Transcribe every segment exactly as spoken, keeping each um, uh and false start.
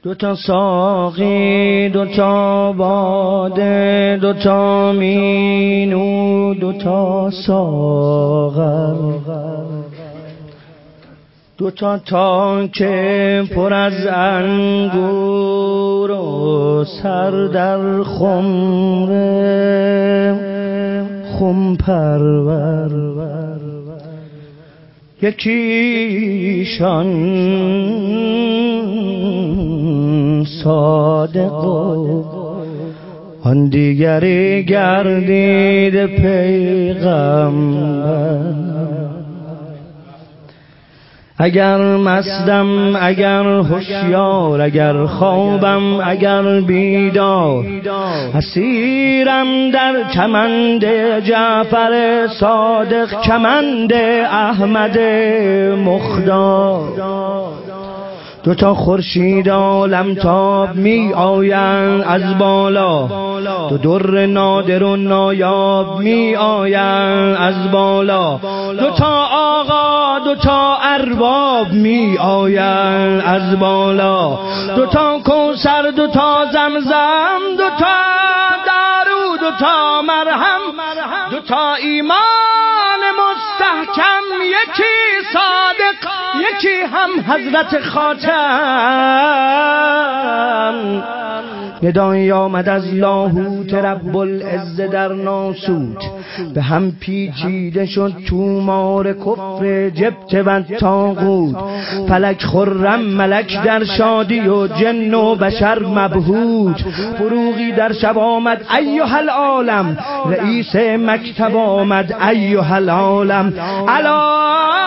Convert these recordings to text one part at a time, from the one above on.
دوتا ساقی دوتا باده دوتا مینو دوتا ساغر دوتا تانک پر از انگور و سر در خمره خم پرور یکیشان صادق و آن دیگری گردید پیغمبر. اگر مستم اگر هوشیار اگر خوابم اگر بیدار اسیرم در کمند جعفر صادق کمند احمد مختار. دوتا خورشید عالمتاب می آیند از بالا دو در نادر و نایاب می آیند از بالا. دوتا آقا دوتا ارباب می آیند از بالا. دوتا کوثر دوتا زمزم دوتا دارو دوتا مرهم دوتا ایمان مستحکم یکی صادق یکی هم حضرت خاتم. ندایی آمد از لاهوت رب العزه در ناسوت به هم پیچیده شد تومار کفر جبت و طاغوت. فلک خرم ملک در شادی و جن و بشر مبهوت. فروغی در شب آمد ایها العالم رئیس مکتب آمد ایها العالم. الا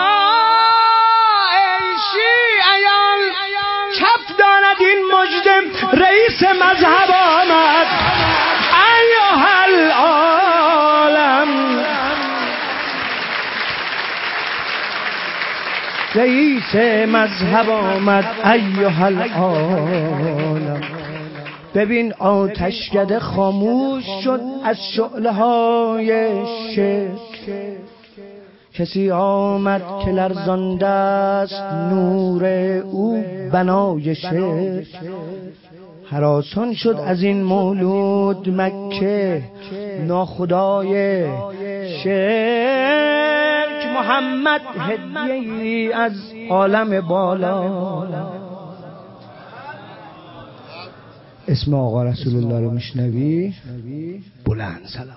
این مجدم رئیس مذهب آمد ایها العالم. رئیس مذهب آمد ایها العالم. ببین آتشکده خاموش شد از شعله های شرک. کسی آمد که لرزانده است نور او بنای شرک. هراسان شد از این مولود مکه ناخدای شرک. محمد هدیه‌ای از عالم بالا. اسم آقا رسول الله رو میشنوی بلند سلام.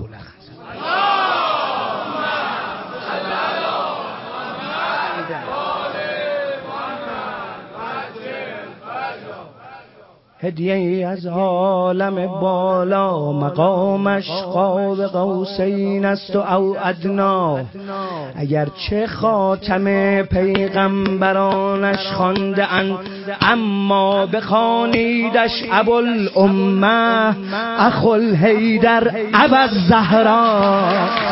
هدیه ای از عالم بالا مقامش قاب قوسین است و او ادنا. اگر چه خاتم پیغمبرانش خوانده اند اما بخوانیدش ابوالامه اخوالحیدر ابوالزهرا.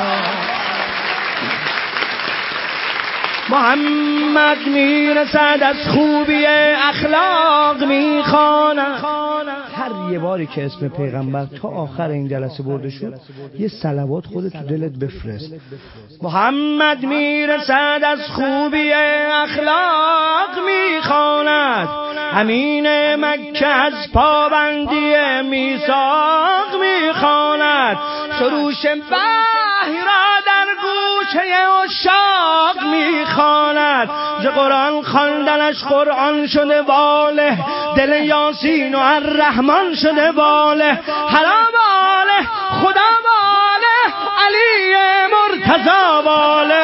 محمد میرسد از خوبی اخلاق میخواند. هر یه باری که اسم پیغمبر تا آخر این جلسه برده شد یه صلوات خودت تو دلت بفرست. محمد میرسد از خوبی اخلاق میخواند. امین مکه از پابندی میثاق میخواند. سروش وحی را در گوشه عشاق میخواند. ز قرآن خواندنش قرآن شده واله. دل یاسین و الرحمن شده واله. حرام واله خدا واله علی مرتضی واله.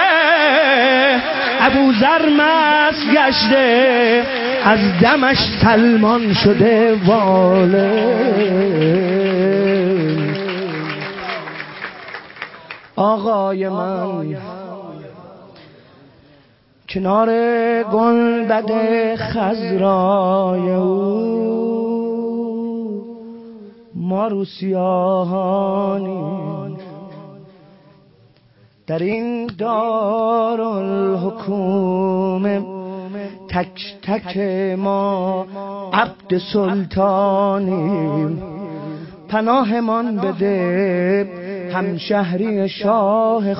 ابوذر مست گشته از دمش سلمان شده واله. آقای من کنار گنبد خضرای او ما رو سیاهانی در این دارالحکومه تک تک ما عبد سلطانیم. پناهمان بده همشهری شاه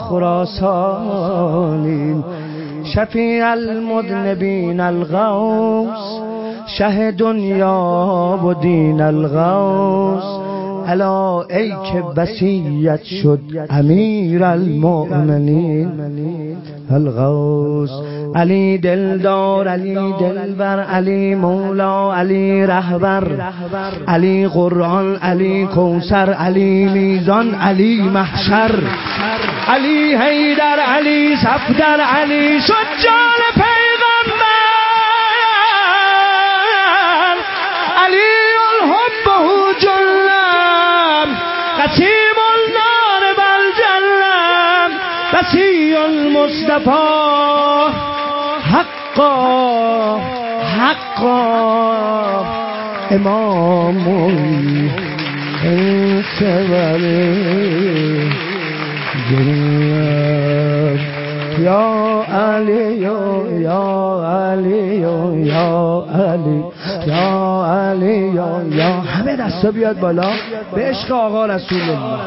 خراسانیم. شفیع المذنبین الغوث شه دنیا و دین الغوث الا ای که وصیت شد امیر المؤمنین الغوث. علی دلدار، علی دلبر، علی مولا، علی رهبر، علی قرآن، علی کوثر، علی میزان، علی محشر، علی حیدر، علی صفدر، علی شجاع پیغمبر، علی الحب جلم قسیم النار بالجلم وسیع المصطفى حقا حقا امام الانس والجن یا علی یا علی یا علی یا علی یا یا همه دستا بیاد بالا به عشق آقا رسول الله.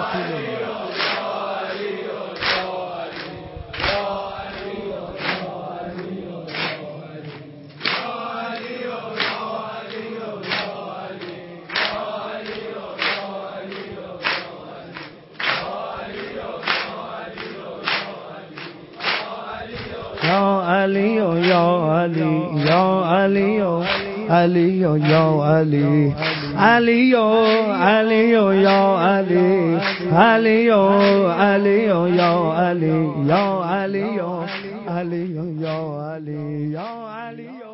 یا علی یا علی یا علی علی یا علی علی علی یا علی علی علی یا علی یا علی علی یا علی یا علی